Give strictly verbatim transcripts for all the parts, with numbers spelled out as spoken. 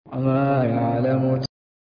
وما يعلم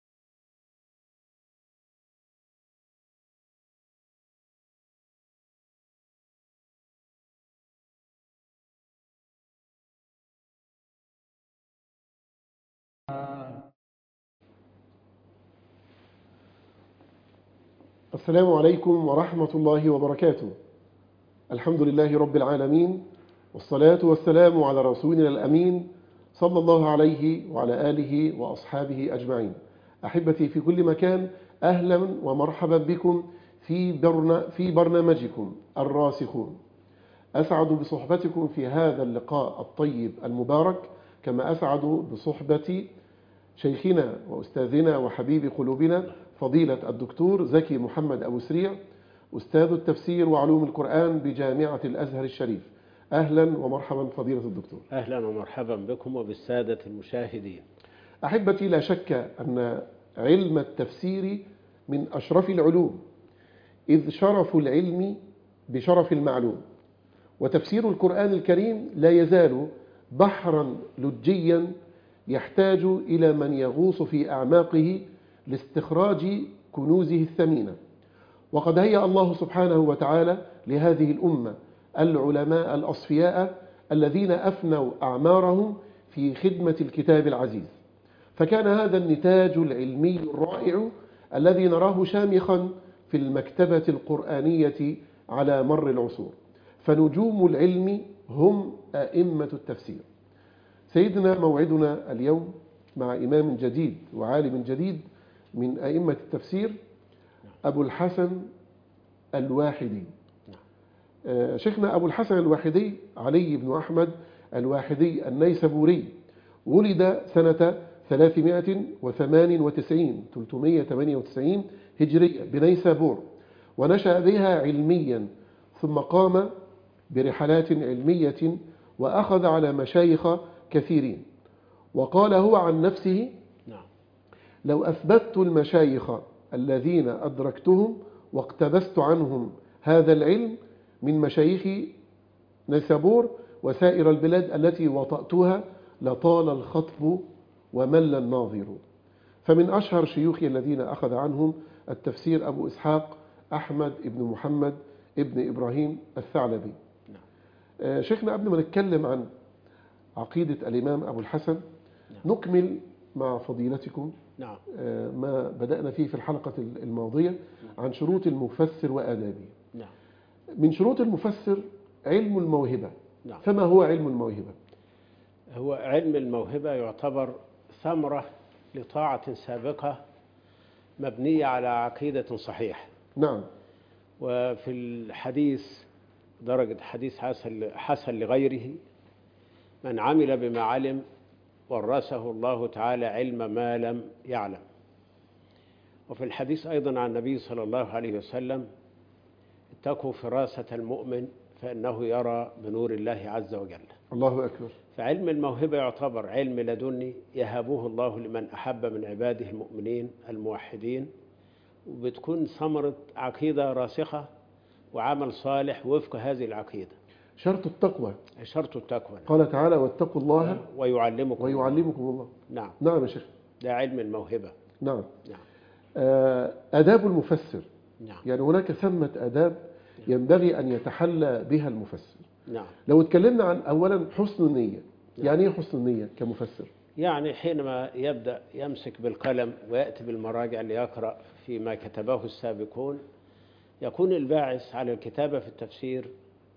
السلام عليكم ورحمة الله وبركاته. الحمد لله رب العالمين، والصلاة والسلام على رسولنا الأمين صلى الله عليه وعلى آله وأصحابه أجمعين. أحبتي في كل مكان، أهلا ومرحبا بكم في, برنا في برنامجكم الراسخون. أسعد بصحبتكم في هذا اللقاء الطيب المبارك، كما أسعد بصحبة شيخنا وأستاذنا وحبيب قلوبنا فضيلة الدكتور زكي محمد أبو سريع، أستاذ التفسير وعلوم القرآن بجامعة الأزهر الشريف. أهلا ومرحبا فضيلة الدكتور. أهلا ومرحبا بكم وبالسادة المشاهدين. أحبتي، لا شك أن علم التفسير من أشرف العلوم، إذ شرف العلم بشرف المعلوم، وتفسير القرآن الكريم لا يزال بحرا لجيا يحتاج إلى من يغوص في أعماقه لاستخراج كنوزه الثمينة. وقد هيأ الله سبحانه وتعالى لهذه الأمة العلماء الأصفياء الذين أفنوا أعمارهم في خدمة الكتاب العزيز، فكان هذا النتاج العلمي الرائع الذي نراه شامخا في المكتبة القرآنية على مر العصور. فنجوم العلم هم أئمة التفسير. سيدنا موعدنا اليوم مع إمام جديد وعالم جديد من أئمة التفسير، أبو الحسن الواحدي. شيخنا أبو الحسن الواحدي علي بن أحمد الواحدي النيسابوري، ولد سنة ثلاثمائة وثمانية وتسعين هجرية بنيسابور، ونشأ بها علميا، ثم قام برحلات علمية وأخذ على مشايخ كثيرين. وقال هو عن نفسه: لو أثبتت المشايخ الذين أدركتهم واقتبست عنهم هذا العلم من مشايخ نيسابور وسائر البلاد التي وطأتها لطال الخطب ومل الناظر. فمن أشهر شيوخي الذين أخذ عنهم التفسير أبو إسحاق أحمد ابن محمد ابن إبراهيم الثعلبي. شيخنا، قبل ما نتكلم عن عقيدة الإمام أبو الحسن، نكمل مع فضيلتكم نعم. ما بدأنا فيه في الحلقة الماضية عن شروط المفسر وآدابه. نعم. من شروط المفسر علم الموهبة. نعم. فما هو علم الموهبة؟ هو علم الموهبة يعتبر ثمرة لطاعة سابقة مبنية على عقيدة صحيحة. نعم. وفي الحديث درجة حديث حسن حسن لغيره: من عمل بما علم ورثه الله تعالى علم ما لم يعلم. وفي الحديث أيضا عن النبي صلى الله عليه وسلم: اتقوا فراسة المؤمن فإنه يرى بنور الله عز وجل. الله أكبر. فعلم الموهبة يعتبر علم لدني يهبه الله لمن أحب من عباده المؤمنين الموحدين، وبتكون ثمرة عقيدة راسخة وعمل صالح وفق هذه العقيدة. شرط التقوى. شرط التقوى. قال تعالى: واتقوا الله ويعلمكم ويعلمكم الله. نعم. نعم يا شيخ. ده علم الموهبة. نعم. نعم. آداب المفسر. نعم. يعني هناك ثمة آداب ينبغي أن يتحلى بها المفسر. نعم. لو اتكلمنا عن أولا حسن النية. يعني ايه حسن النية كمفسر؟ يعني حينما يبدأ يمسك بالقلم ويأتي بالمراجع ليقرأ فيما كتبه السابقون، يكون الباعث على الكتابة في التفسير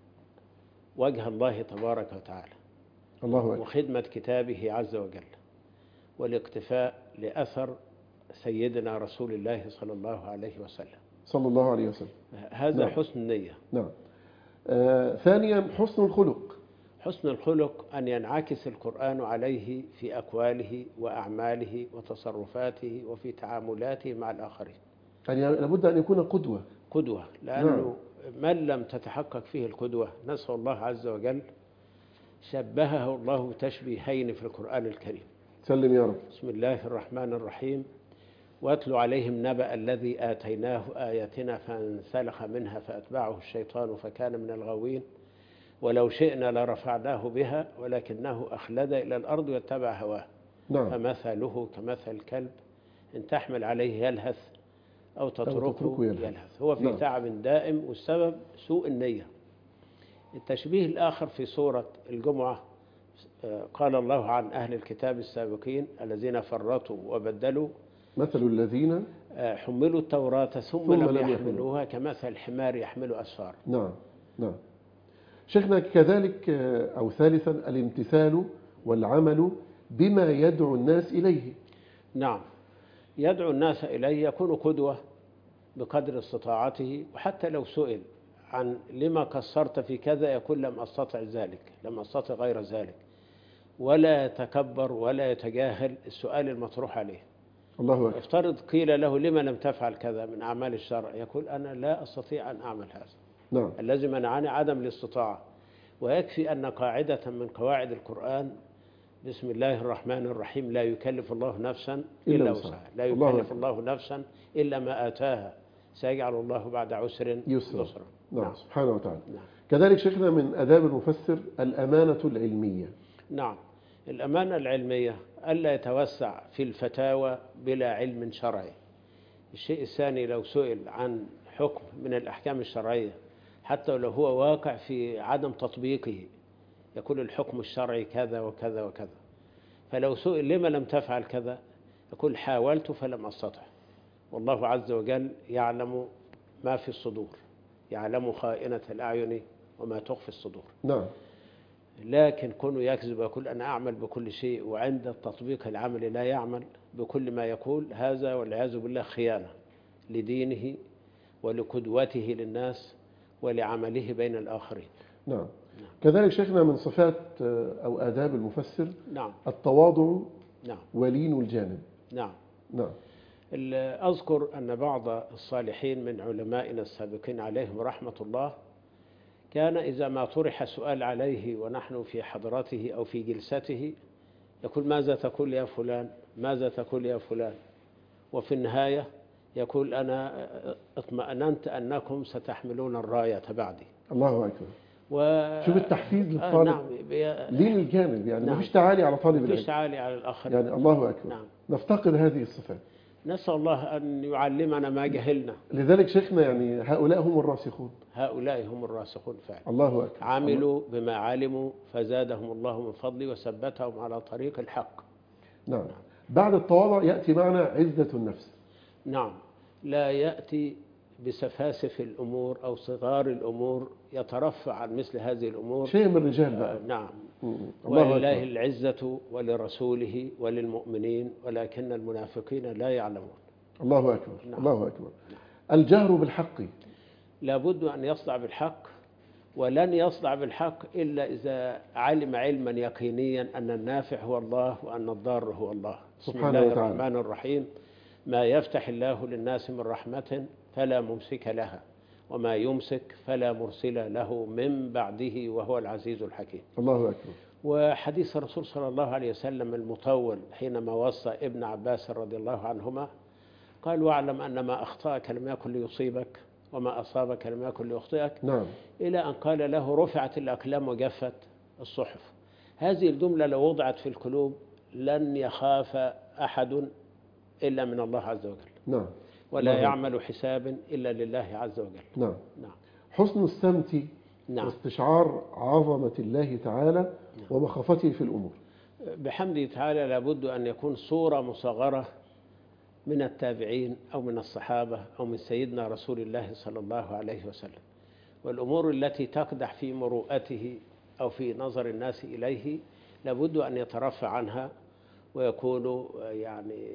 وجه الله تبارك وتعالى، الله أكبر، وخدمة كتابه عز وجل، والاقتفاء لأثر سيدنا رسول الله صلى الله عليه وسلم صلى الله عليه وسلم. هذا نعم. حسن النية. نعم. آه ثانيا حسن الخلق. حسن الخلق أن ينعكس القرآن عليه في أقواله وأعماله وتصرفاته وفي تعاملاته مع الآخرين. يعني لابد أن يكون قدوة. قدوة، لأنه من لم تتحقق فيه القدوة، نسأل الله عز وجل، شبهه الله بتشبيهين في القرآن الكريم. سلم يا رب. بسم الله الرحمن الرحيم: واتل عليهم نبأ الذي آتيناه آياتنا فانسلخ منها فأتبعه الشيطان فكان من الغاوين ولو شئنا لرفعناه بها ولكنه أخلد إلى الأرض واتبع هواه نعم. فمثله كمثل الكلب إن تحمل عليه يلهث أو تتركه, تتركه يلهث. يلهث. هو في نعم. تعب دائم، والسبب سوء النية. التشبيه الآخر في سورة الجمعة قال الله عن أهل الكتاب السابقين الذين فرطوا وبدلوا مثل الذين حملوا التوراة ثم, ثم لم لم يحملوها كمثل الحمار يحمل أسفار. نعم نعم. شيخنا كذلك أو ثالثا الامتثال والعمل بما يدعو الناس إليه. نعم، يدعو الناس إليه، يكون قدوة بقدر استطاعته، وحتى لو سئل عن لما قصرت في كذا يقول لم أستطع ذلك، لم أستطع غير ذلك، ولا يتكبر ولا يتجاهل السؤال المطروح عليه. الله أكبر. افترض قيل له لما لم تفعل كذا من أعمال الشرع، يقول أنا لا أستطيع أن أعمل هذا. نعم. الذي منعني عدم الاستطاعة. ويكفي أن قاعدة من قواعد القرآن بسم الله الرحمن الرحيم لا يكلف الله نفسا إلا وسعها، لا يكلف الله نفسا إلا ما آتاها، سيجعل الله بعد عسر يسرا. نعم. نعم سبحانه وتعالى. نعم. كذلك شيخنا من آداب المفسر الأمانة العلمية. نعم، الأمانة العلمية ألا يتوسع في الفتاوى بلا علم شرعي. الشيء الثاني لو سئل عن حكم من الأحكام الشرعية حتى لو هو واقع في عدم تطبيقه يقول الحكم الشرعي كذا وكذا وكذا، فلو سئل لما لم تفعل كذا يقول حاولت فلم أستطع، والله عز وجل يعلم ما في الصدور، يعلم خائنة الأعين وما تخفي الصدور. نعم. لكن كونه يكذب ويقول أنا أعمل بكل شيء وعند التطبيق العملي لا يعمل بكل ما يقول، هذا والعياذ بالله خيانة لدينه ولقدوته للناس ولعمله بين الآخرين. نعم. نعم. كذلك شيخنا من صفات أو آداب المفسر نعم التواضع نعم ولين الجانب. نعم نعم. أذكر أن بعض الصالحين من علمائنا السابقين عليهم رحمة الله كان إذا ما طرح سؤال عليه ونحن في حضرته أو في جلسته يقول ماذا تقول يا فلان، ماذا تقول يا فلان، وفي النهاية يقول أنا اطمأننت أنكم ستحملون الراية بعدي. الله أكبر. و... شوف التحفيز للطالب. آه نعم. بي... لين الجانب، يعني نعم. ما فيش تعالي على طالب العلم، ما فيش تعالي على الآخرين. يعني الله أكبر. نعم. نفتقد هذه الصفات. نسأل الله أن يعلمنا ما جهلنا. لذلك شيخنا يعني هؤلاء هم الراسخون. هؤلاء هم الراسخون فعلا. الله أكبر. عملوا بما علموا فزادهم الله من فضله وثبتهم على طريق الحق. نعم. نعم. بعد التواضع يأتي معنا عزة النفس. نعم، لا يأتي بسفاسف الأمور أو صغار الأمور يترفع عن مثل هذه الأمور. شيء من الرجال بقى. آه نعم. الله ولله أكبر. العزة ولرسوله وللمؤمنين ولكن المنافقين لا يعلمون. الله أكبر. نعم. الله أكبر. الجهر بالحق. لابد أن يصدع بالحق، ولن يصدع بالحق إلا إذا علم علما يقينيا أن النافع هو الله وأن الضار هو الله. بسم الله الرحمن الرحيم. ما يفتح الله للناس من رحمة فلا ممسك لها وما يمسك فلا مرسل له من بعده وهو العزيز الحكيم. الله أكبر. وحديث الرسول صلى الله عليه وسلم المطول حينما وصى ابن عباس رضي الله عنهما قال واعلم أن ما أخطأك لم يكن ليصيبك وما أصابك لم يكن ليخطئك. نعم. إلى أن قال له رفعت الأقلام وجفت الصحف. هذه الجملة لو وضعت في القلوب لن يخاف أحد إلا من الله عز وجل. نعم. ولا نعم. يعمل حساب إلا لله عز وجل. نعم. نعم. حسن السمت. نعم. واستشعار عظمة الله تعالى. نعم. ومخافته في الأمور. بحمده تعالى لابد أن يكون صورة مصغرة من التابعين أو من الصحابة أو من سيدنا رسول الله صلى الله عليه وسلم. والأمور التي تقدح في مروءته أو في نظر الناس إليه لابد أن يترفع عنها ويكون يعني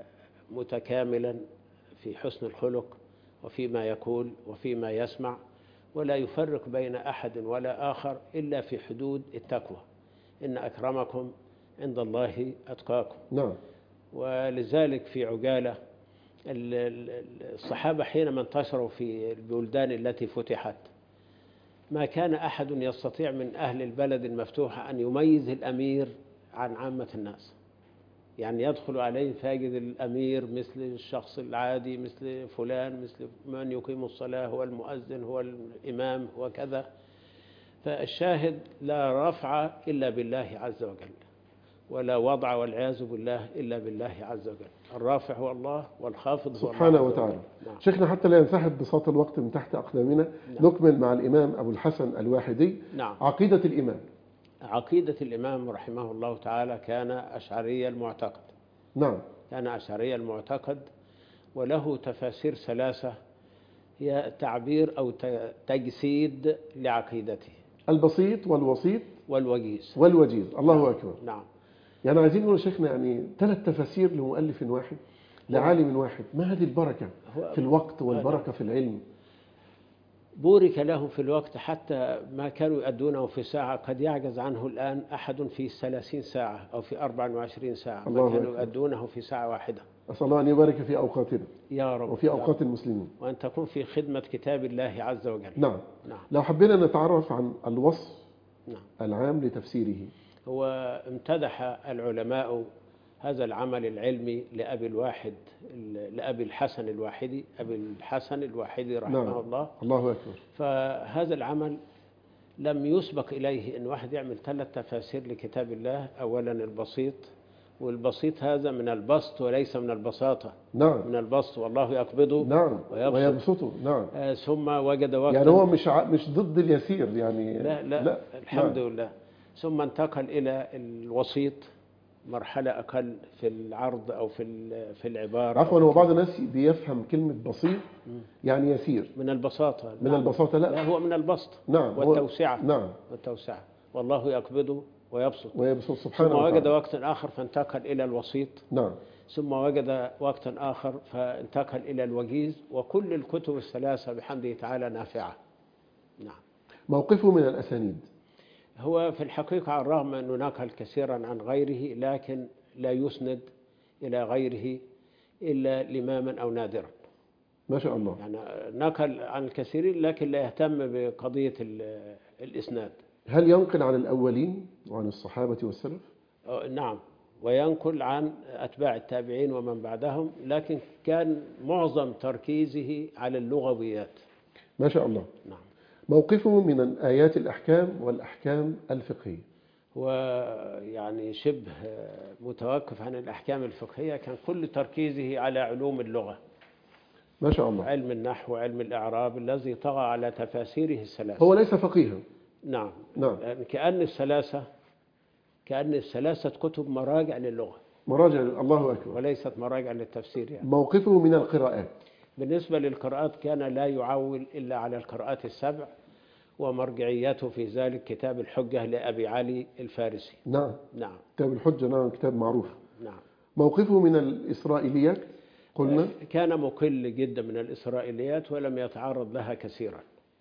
متكاملا في حسن الخلق وفيما يقول وفيما يسمع، ولا يفرق بين أحد ولا آخر إلا في حدود التقوى. إن أكرمكم عند الله أتقاكم. نعم. ولذلك في عجالة الصحابة حينما انتشروا في البلدان التي فتحت ما كان أحد يستطيع من أهل البلد المفتوحة أن يميز الأمير عن عامة الناس. يعني يدخل عليه فاجد الأمير مثل الشخص العادي، مثل فلان، مثل من يقيم الصلاة، هو المؤذن، هو الإمام وكذا. فالشاهد لا رفع إلا بالله عز وجل. ولا وضع والعياذ بالله إلا بالله عز وجل. الرافع هو الله والخافض هو الله سبحانه عز وجل. وتعالى. نعم. شيخنا حتى لا ينسحب بساط الوقت من تحت أقدامنا، نعم. نكمل مع الإمام أبو الحسن الواحدي. نعم. عقيدة الإمام. عقيدة الإمام رحمه الله تعالى كان أشعري المعتقد. نعم. كان أشعري المعتقد، وله تفاسير ثلاثة هي تعبير أو تجسيد لعقيدته: البسيط والوسيط والوجيز والوجيز. الله نعم. أكبر. نعم. يعني عايزين نقول شيخنا يعني ثلاث تفاسير لمؤلف واحد لعالم واحد، ما هذه البركة في الوقت والبركة في العلم؟ بورك له في الوقت حتى ما كانوا يؤدونه في ساعة قد يعجز عنه الآن أحد في ثلاثين ساعة أو في أربع وعشرين ساعة، ما كانوا يؤدونه في ساعة واحدة. أسأل الله أن يبارك في أوقاتنا يا رب وفي أوقات رب. المسلمين، وأن تكون في خدمة كتاب الله عز وجل. نعم. نعم. لو حبينا نتعرف عن الوصف نعم. العام لتفسيره. هو امتدح العلماء هذا العمل العلمي لأبي الواحد لأبي الحسن الواحدي أبي الحسن الواحدي رحمه نعم. الله. الله أكبر. فهذا العمل لم يسبق إليه أن واحد يعمل ثلاث تفاسير لكتاب الله. أولا البسيط، والبسيط هذا من البسط وليس من البساطة. نعم. من البسط والله يقبضه نعم ويبسطه. نعم. آه ثم وجد وقتا، يعني هو مش ع... مش ضد اليسير يعني. لا لا, لا. الحمد نعم. لله. ثم انتقل إلى الوسيط، مرحلة أقل في العرض أو في في العبارة. عفوا، هو بعض الناس بيفهم كلمة بسيط يعني يسير من البساطة. من نعم. البساطة لا. لا، هو من البسط. نعم. والتوسعة. نعم. والتوسعة والله يقبضه ويبسط. ويبسط سبحانه ثم وتعالى. وجد وقتا آخر فانتقل إلى الوسيط. نعم. ثم وجد وقتا آخر فانتقل إلى الوجيز. وكل الكتب الثلاثة بحمده تعالى نافعة. نعم. موقفه من الأسانيد. هو في الحقيقة على الرغم أنه نقل كثيرا عن غيره، لكن لا يسند إلى غيره إلا لماما أو نادرا. ما شاء الله. يعني نقل عن الكثيرين لكن لا يهتم بقضية الإسناد. هل ينقل عن الأولين وعن الصحابة والسلف؟ نعم، وينقل عن أتباع التابعين ومن بعدهم، لكن كان معظم تركيزه على اللغويات. ما شاء الله. نعم. موقفه من آيات الأحكام والأحكام الفقهية. ويعني شبه متوقف عن الأحكام الفقهية، كان كل تركيزه على علوم اللغة. ما شاء الله. علم النحو وعلم الإعراب الذي طغى على تفاسيره الثلاثة. هو ليس فقيها. نعم. نعم. كأن الثلاثة كأن الثلاثة كتب مراجع للغة. مراجع. الله أكبر. وليست مراجع للتفسير يعني. موقفه من القراءات. بالنسبة للقراءات كان لا يعول إلا على القراءات السبع، ومرجعيته في ذلك كتاب الحجة لأبي علي الفارسي. نعم. نعم. كتاب الحجة. نعم، كتاب معروف. نعم. موقفه من الإسرائيليات قلنا كان مقل جدا من الإسرائيليات ولم يتعرض لها كثيرا.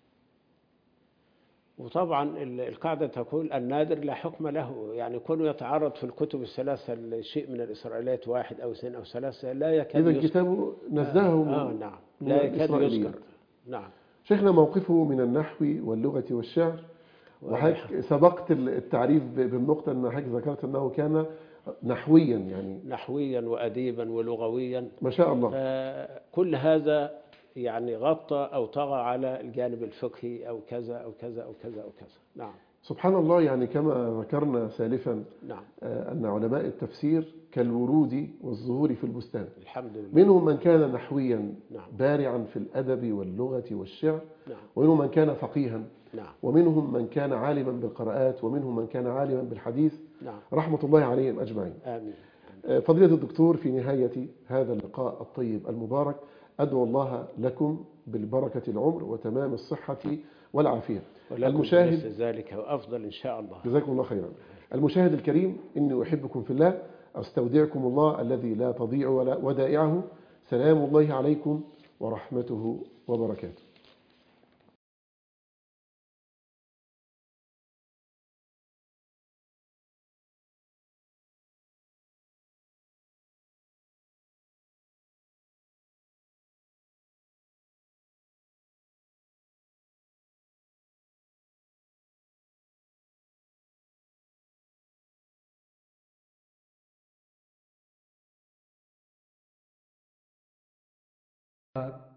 وطبعا القاعدة تقول النادر لا حكم له، يعني كونه يتعرض في الكتب الثلاثة لشيء من الإسرائيليات واحد أو اثنين أو ثلاثة لا يكاد يذكر. إذا كتابه نزهه آه, من آه نعم لا يكاد يذكر. نعم. شيخنا موقفه من النحو واللغة والشعر، وحضرتك سبقت التعريف بالنقطة أن حضرتك ذكرت أنه كان نحويا يعني نحويا وأديبا ولغويا. ما شاء الله. كل هذا يعني غطى أو طغى على الجانب الفقهي أو كذا أو كذا أو كذا أو كذا. نعم. سبحان الله. يعني كما ذكرنا سالفا نعم. أن علماء التفسير كالورود والزهور في البستان. الحمد لله. منهم من كان نحويا نعم. بارعا في الأدب واللغة والشعر. نعم. ومنهم من كان فقيها. نعم. ومنهم من كان عالما بالقراءات، ومنهم من كان عالما بالحديث. نعم. رحمة الله عليهم أجمعين. آمين. فضيلة الدكتور، في نهاية هذا اللقاء الطيب المبارك أدعو الله لكم بالبركة العمر وتمام الصحة والعافية. المشاهد ذلك وأفضل إن شاء الله. جزاكم الله خيرا. المشاهد الكريم، إني أحبكم في الله، أستودعكم الله الذي لا تضيع ودائعه. سلام الله عليكم ورحمته وبركاته. Uh,